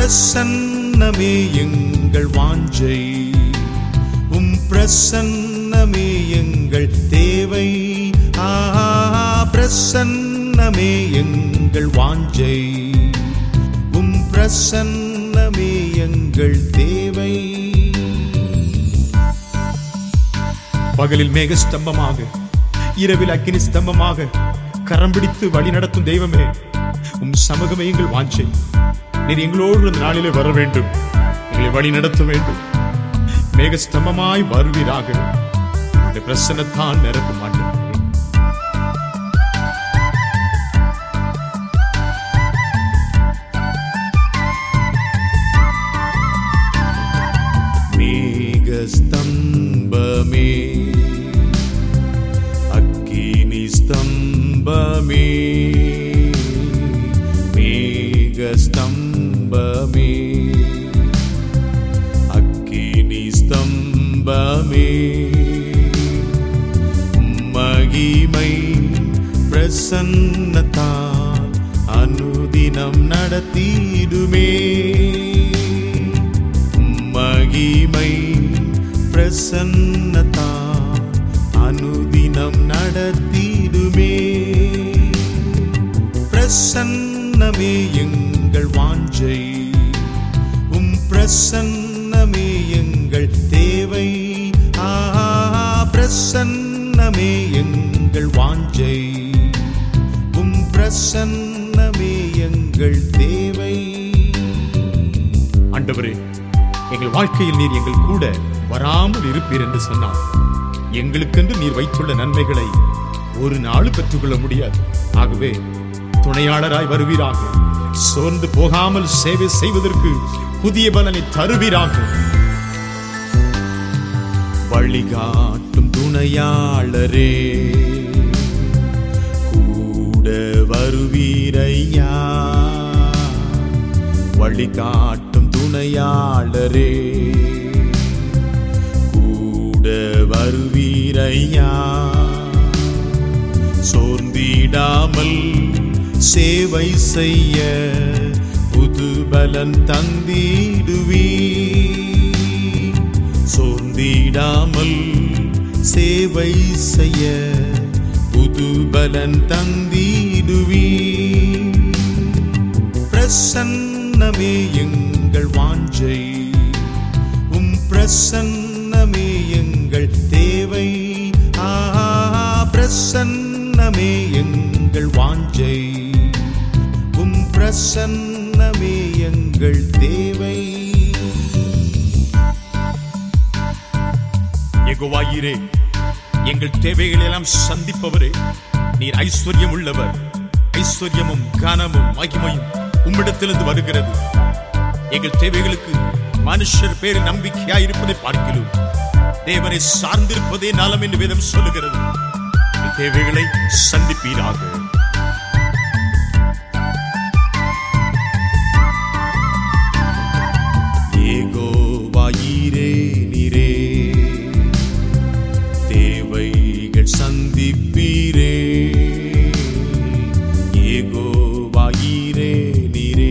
பிரசன்னமே எங்கள் வாஞ்சை, பிரசன்னமே எங்கள் தேவை. பிரசன்னமே எங்கள் வாஞ்சை, பிரசன்னமே எங்கள் தேவை. பகலில் மேக ஸ்தம்பமாக, இரவில் அக்கினி ஸ்தம்பமாக கரம் பிடித்து வழி நடத்தும் தெய்வமே, சமூகமே எங்கள் வாஞ்சை. நீர் எங்களோடு இந்த நாளிலே வர வேண்டும், எங்களை வழி நடத்த வேண்டும். மேகஸ்தம்பமாய் வருவீராக, இந்த பிரசன்னத்தான் நிரப்ப மாட்டோம். மேகஸ்தம்பமே, அக்கினி ஸ்தம்பமே, மேகஸ்தம்பமே, ஸ்தம்பமே, மகிமை பிரசன்னத்தால் அனுதினம் நடத்திடுமே. மகிமை பிரசன்னத்தால் அனுதினம் நடத்திடுமே. பிரசன்னமே எங்கள் வாஞ்சை, பிரசன்னமே எங்கள் தேவை. பிரசன்னமே எங்கள் வாஞ்சை, பிரசன்னமே எங்கள் தேவை. ஆண்டவரே, எங்கள் வாழ்க்கையில் நீர் எங்கள் கூட வராமல் இருப்பீர் என்று சொன்னார். எங்களுக்கென்று நீர் வைத்துள்ள நன்மைகளை ஒரு நாள் பெற்றுக்கொள்ள முடியாது. ஆகவே துணையாளராய் வருவீராக. சோர்ந்து போகாமல் சேவை செய்வதற்கு புதிய பலனை தருவீராக. வழிகாட்டும் துணையாளரே, கூட வருவீரையா. வழிகாட்டும் துணையாளரே, கூட வருவீரையா. சோர்ந்திடாமல் சேவை செய்ய புது பலன் தந்திடுவி. சோர்ந்திடாமல் சேவை செய்ய புது பலன் தந்திடுவி. பிரசன்னமே எங்கள் வாஞ்சை, பிரசன்னமே எங்கள் தேவை. பிரசன்னமே எங்கள் வாஞ்சை, பிரசன்னமே எங்கள் தேவை. யெகோவாயீரே, எங்கள் தேவைகளை எல்லாம் சந்திப்பவரே, நீர் ஐஸ்வர்யம் உள்ளவர். ஐஸ்வர்யமும் கனமும் மகிமையும் உம்மிடத்திலிருந்து வருகிறது. எங்கள் தேவைகளுக்கு மனுஷர் பேரு நம்பிக்கையாயிருப்பதை பார்க்கிறோம். தேவனை சார்ந்திருப்பதே நலம் என்று வேதம் சொல்லுகிறது. தேவைகளை சந்திப்பீராக. யெகோவாயீரே, நீரே தேவைகள் சந்திப்பீரே. யெகோவாயீரே, நீரே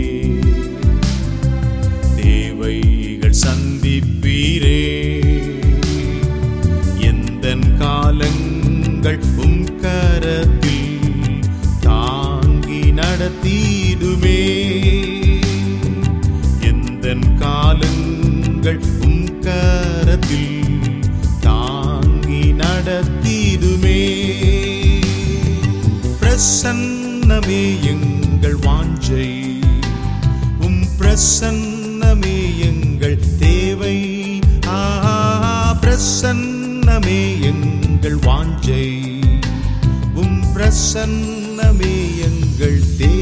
தேவைகள் சந்திப்பீரே. எந்தன் காலங்கள் உம் கரத்தில் தாங்கி நடத்திடுமே. எந்தன் காலங்கள் உம் கரத்தில் தாங்கி நடத்திடுமே. பிரசன்னமே எங்கள் வாஞ்சை, பிரசன்னமே எங்கள் தேவை. பிரசன்னமே எங்கள் வாஞ்சை, பிரசன்னமே எங்கள் தேவை.